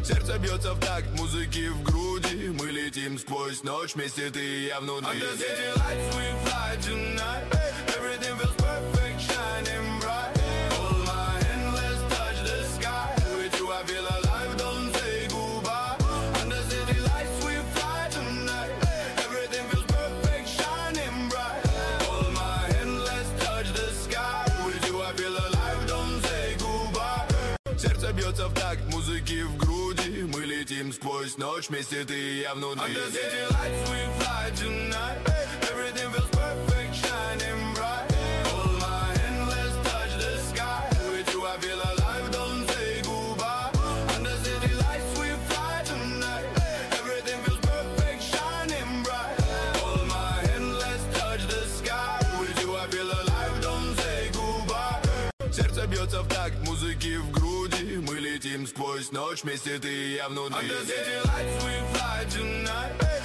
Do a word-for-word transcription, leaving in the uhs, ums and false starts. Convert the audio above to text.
Сердце бьется в такт музыки в груди. Мы летим сквозь ночь вместе, ты и я внутри. Under city lights we fly tonight. Everything feels perfect, shining bright. Hold my hand, let's touch the sky. With you I feel alive, don't say goodbye. Under city lights we fly tonight. Everything feels perfect, shining bright. Hold my hand, let's touch the sky. With you I feel alive, don't say goodbye. Сердце бьется в такт музыки в груди. Мы летим сквозь ночь вместе, ты и я внутри. Under city lights we fly tonight. Everything feels perfect, shining bright. Hold my hand, let's touch the sky. With you I feel alive, don't say goodbye. Under city lights we fly tonight. Everything feels perfect, shining bright. Hold my hand, let's touch the sky. With you I feel alive, don't say goodbye. Сердце бьется в такт музыки в груди. Мы летим сквозь ночь вместе, ты и я внутри. Under city lights we fly tonight.